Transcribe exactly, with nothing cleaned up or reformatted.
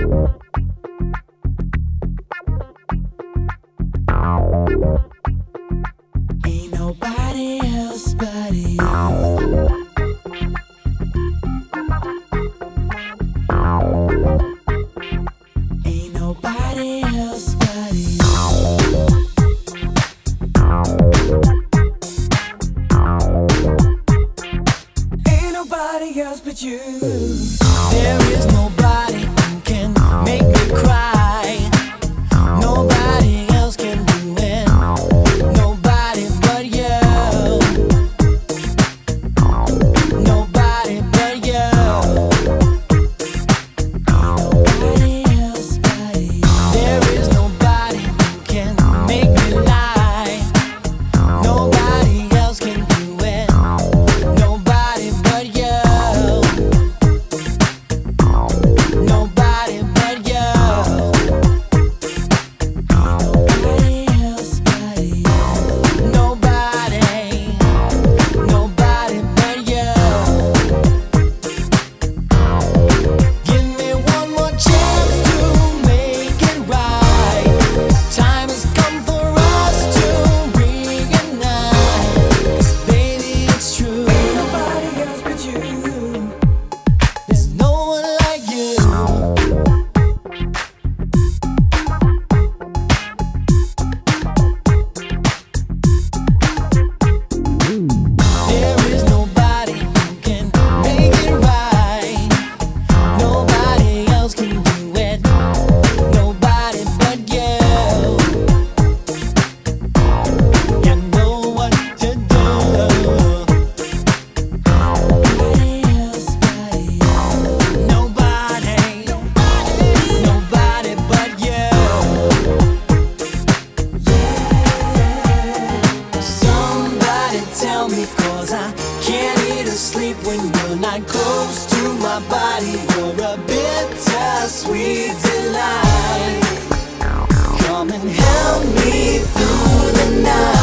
Ain't nobody else but you. Ain't nobody else but you. Ain't nobody else but you. There is nobody who can make me cry. Nobody else can do it. Nobody but you. Nobody but you. Nobody else but you. There is nobody who can make me lie. Nobody else can do it. Nobody but you. Nobody but you. Nobody else but you. Nobody. Nobody but you. Give me one more chance to make it right. Time has come for us to reunite. 'Cause baby, it's true. Ain't nobody else but you. There's no one like you. There is nobody who can make it right. Nobody else can do it. Nobody but you. You know what to do. Nobody else but you. Nobody. Nobody but you. Somebody tell me, 'cause I can't eat or sleep when you're not close to my body. You're a bittersweet delight. Come and help me through the night.